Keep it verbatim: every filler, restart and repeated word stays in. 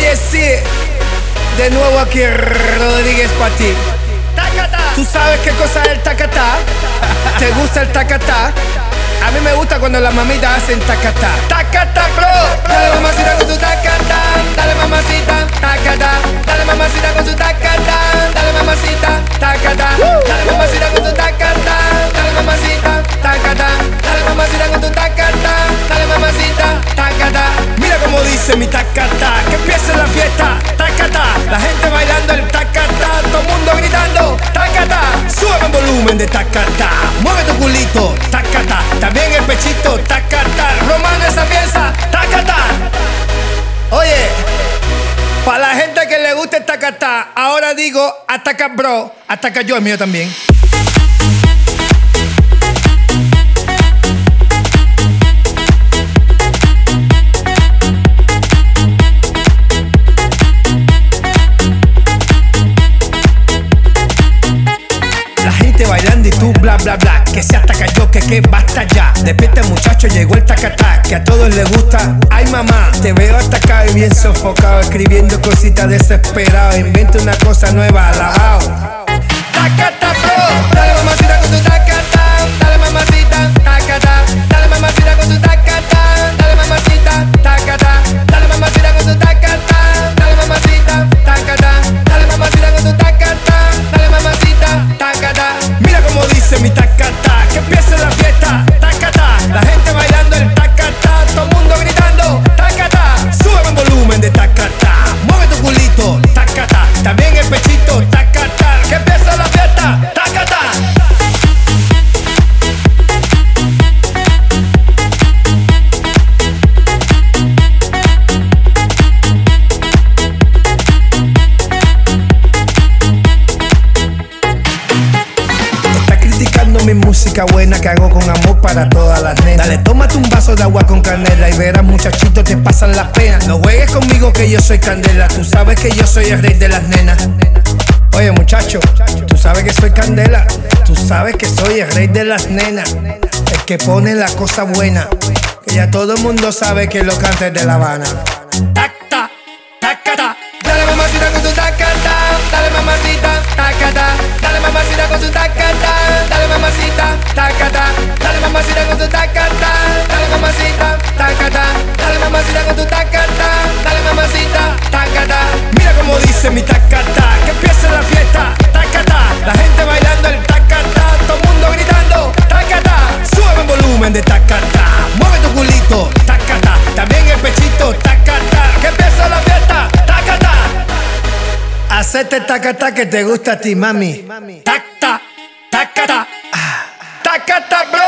es it. De nuevo aquí Rodríguez para ti. ¿Tú sabes qué cosa es el tacatá? ¿Te gusta el tacatá? A mí me gusta cuando las mamitas hacen tacatá. Tacatá, bro. Dale mamacita con tu tacatá. Dale mamacita, tacatá. Dale mamacita con tu tacatá. Dale mamacita, tacatá. Dale mamacita con tu tacatá. Dale mamacita, tacatá. Dale mamacita con tu tacatá. Dale mamacita, tacatá. Mira cómo dice mi tacatá. Que empiece la fiesta, tacatá. La gente bailando el tacatá. Todo el mundo gritando, tacatá. Sube el volumen de tacatá. Mueve tu culito, tacatá. También el pechito, tacatá. Romano esa pieza, tacatá. Oye, para la gente que le gusta el tacatá, ahora digo ataca bro, ataca yo, el mío también. Bailando y tú bla bla bla, que se ataca yo, que que basta ya. Despierta muchacho, llegó el tacatá, que a todos les gusta. Ay mamá, te veo atacado y bien sofocado, escribiendo cositas desesperado. Inventa una cosa nueva, alabao. Tacatá bro, dale mamacita con tu tacatá. Dale mamacita, tacatá. Dale mamacita con tu tacatá. Dale mamacita, tacatá. Dale mamacita con tu tacatá. Dale mamacita, tacatá. Dale mamacita con tu tacatá. Dale mamacita, tacatá. Mira como dice mi tacatá, que empiece la fiesta, tacatá. La gente bailando el tacatá, todo el mundo gritando, tacatá. Sube el volumen de tacatá, mueve tu culito, tacatá. También el pechito, tacatá. Que empiece la fiesta, tacatá. Mi música buena que hago con amor para todas las nenas. Dale, tómate un vaso de agua con canela y verás muchachitos te pasan las penas. No juegues conmigo que yo soy candela. Tú sabes que yo soy el rey de las nenas. Oye muchacho, tú sabes que soy candela. Tú sabes que soy el rey de las nenas. El que pone la cosa buena, que ya todo el mundo sabe que lo canta de La Habana. Tacta, tacata. Dale mamacita con tu tacata. Dale mamacita, tacata. Dale mamacita con tu tacata. Dale mamacita, tacata. Dale mamacita con tu tacata. Dale mamacita, tacata. Dale mamacita con tu tacata. Dale mamacita, tacata. Mira como dice mi tacata, que empiece la fiesta, tacata. La gente bailando el tacata, todo el mundo gritando, tacata. Sube el volumen de tacata, mueve tu culito, tacata. También el pechito, tacata. Que empiece la fiesta, tacata. Hacete tacata que te gusta a ti, mami. Tacta, tacata, tacata.